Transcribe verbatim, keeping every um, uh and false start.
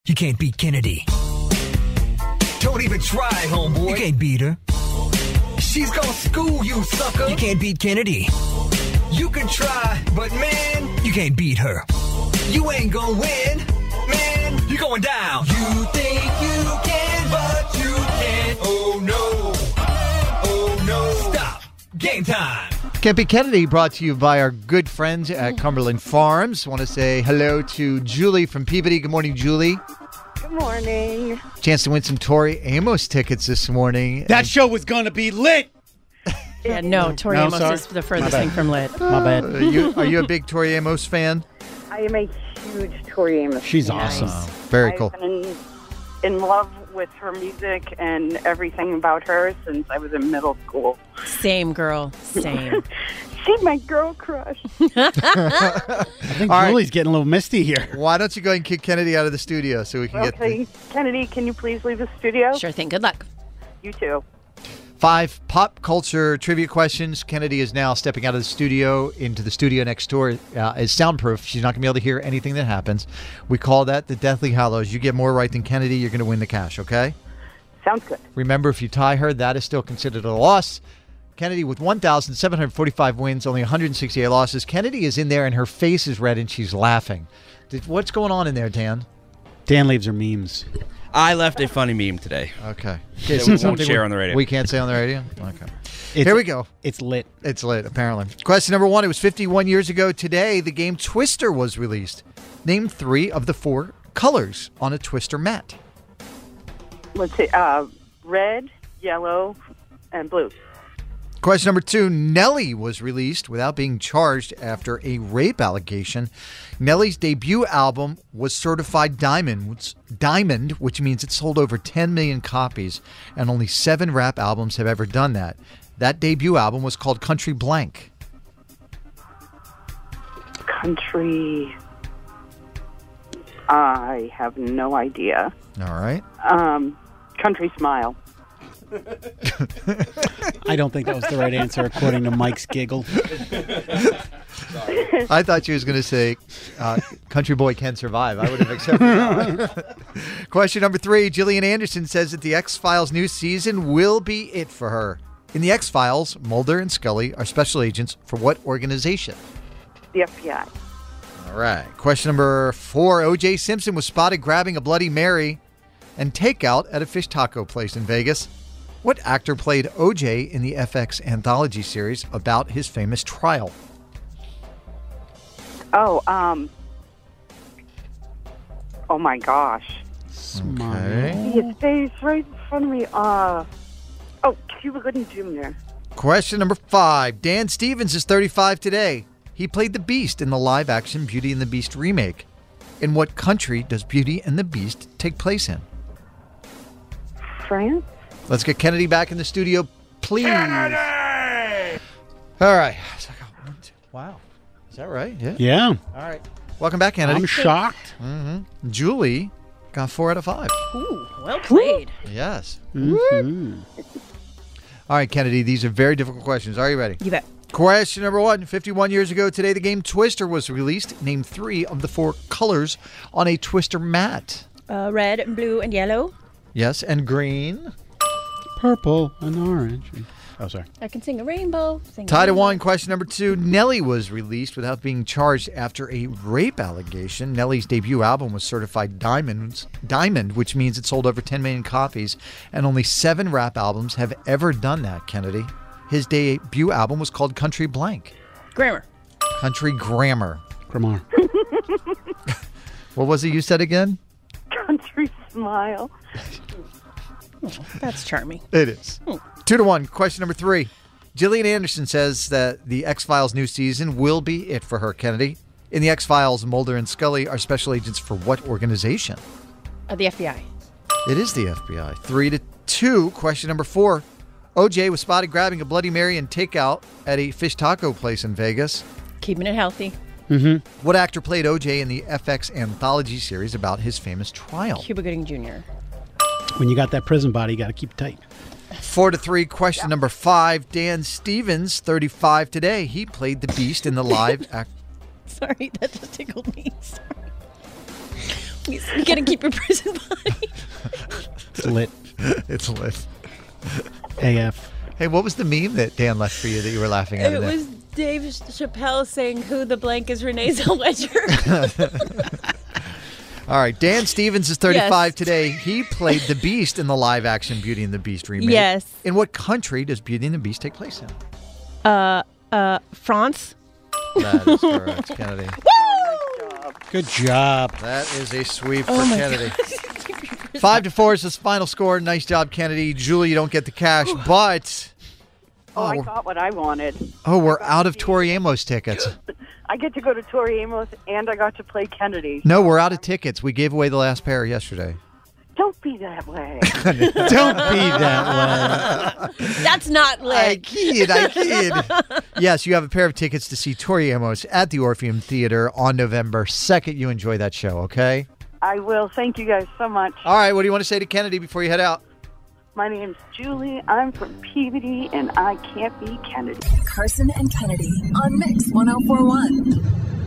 You can't beat Kennedy. Don't even try, homeboy. You can't beat her. She's gonna school you, sucker. You can't beat Kennedy. You can try, but man, you can't beat her. You ain't gonna win, man. You're going down. You think you can, but you can't. Oh no. Oh no. Stop. Game time. Can't Beat Kennedy brought to you by our good friends at Cumberland Farms. Want to say hello to Julie from Peabody. Good morning, Julie. Good morning. Chance to win some Tori Amos tickets this morning. That show was going to be lit. Yeah, no, Tori No, Amos sorry. is the furthest thing from lit. My bad. Are you, are you a big Tori Amos fan? I am a huge Tori Amos She's fan. awesome. Very I've cool. been in, in love with her music and everything about her since I was in middle school. Same, girl. Same. She's my girl crush. I think All right. Julie's getting a little misty here. Why don't you go ahead and kick Kennedy out of the studio so we can get Okay, Kennedy, can you please leave the studio? Sure thing. Good luck. You too. five pop culture trivia questions. Kennedy is now stepping out of the studio into the studio next door. Uh, is soundproof. She's not going to be able to hear anything that happens. We call that the Deathly Hallows. You get more right than Kennedy, you're going to win the cash, okay? Sounds good. Remember, if you tie her, that is still considered a loss. Kennedy with one thousand seven hundred forty-five wins, only one hundred sixty-eight losses. Kennedy is in there and her face is red and she's laughing. Did, what's going on in there, Dan? Dan leaves her memes. I left a funny meme today Okay. that we won't share on the radio. We can't say on the radio? Okay. It's, Here we go. It's lit. It's late, apparently. Question number one. It was fifty-one years ago today. The game Twister was released. Name three of the four colors on a Twister mat. Let's see. Uh, red, yellow, and blue. Question number two. Nelly was released without being charged after a rape allegation. Nelly's debut album was certified diamond, diamond, which means it sold over ten million copies, and only seven rap albums have ever done that. That debut album was called Country Blank. Country. I have no idea. All right. Um, country Smile. I don't think that was the right answer, according to Mike's giggle. I thought she was going to say uh, Country Boy Can Survive. I would have accepted that. Question number three. Gillian Anderson says that the X-Files new season will be it for her. In the X-Files, Mulder and Scully are special agents for what organization? The F B I. All right. Question number four. O J Simpson was spotted grabbing a Bloody Mary and takeout at a fish taco place in Vegas. What actor played O J in the F X anthology series about his famous trial? Oh, um. Oh my gosh. Okay. His face right in front of me. Uh. Oh, Cuba Gooding Junior Question number five. Dan Stevens is thirty-five today. He played the Beast in the live-action Beauty and the Beast remake. In what country does Beauty and the Beast take place in? France? Let's get Kennedy back in the studio, please. Kennedy! All right. Wow. Is that right? Yeah. Yeah. All right. Welcome back, Kennedy. I'm shocked. Mm-hmm. Julie got four out of five. Ooh, well played. Yes. Mm-hmm. All right, Kennedy, these are very difficult questions. Are you ready? You bet. Question number one. fifty-one years ago today, the game Twister was released. Name three of the four colors on a Twister mat. Uh, red and blue and yellow. Yes, and green. Purple and orange. Oh, sorry. I can sing a rainbow. Sing a Tie to rainbow. one. Question number two. Nelly was released without being charged after a rape allegation. Nelly's debut album was certified diamonds, diamond, which means it sold over ten million copies, and only seven rap albums have ever done that, Kennedy. His debut album was called Country Blank. Grammar. Country Grammar. Grammar. What was it you said again? Country Smile. That's charming. It is. Two to one. Question number three. Gillian Anderson says that the X-Files new season will be it for her, Kennedy. In the X-Files, Mulder and Scully are special agents for what organization? Uh, the F B I. It is the F B I. Three to two. Question number four. O J was spotted grabbing a Bloody Mary and takeout at a fish taco place in Vegas. Keeping it healthy. Mm-hmm. What actor played O J in the F X anthology series about his famous trial? Cuba Gooding Junior When you got that prison body, you got to keep it tight. Four to three. Question number five. Dan Stevens, thirty-five today. He played the Beast in the live act. Sorry, that just tickled me. Sorry. You gotta keep your prison body. It's lit. It's lit. A F. Hey, what was the meme that Dan left for you that you were laughing at? It in there? was Dave Chappelle saying, "Who the blank is Renee Zellweger?" All right, Dan Stevens is thirty-five Yes. today. He played the Beast in the live-action Beauty and the Beast remake. Yes. In what country does Beauty and the Beast take place in? uh, uh, France. That is correct, Kennedy. Good job. That is a sweep for Oh my Kennedy. Five to four is his final score. Nice job, Kennedy. Julie, you don't get the cash, but Oh, I we're- got what I wanted. oh, we're out of Tori Amos tickets. I get to go to Tori Amos, and I got to play Kennedy. No, we're out of tickets. We gave away the last pair yesterday. Don't be that way. Don't be that way. That's not I lit. kid, I kid. Yes, you have a pair of tickets to see Tori Amos at the Orpheum Theater on November second. You enjoy that show, okay? I will. Thank you guys so much. All right, what do you want to say to Kennedy before you head out? My name's Julie. I'm from Peabody, and I can't be Kennedy. Carson and Kennedy on Mix one oh four one.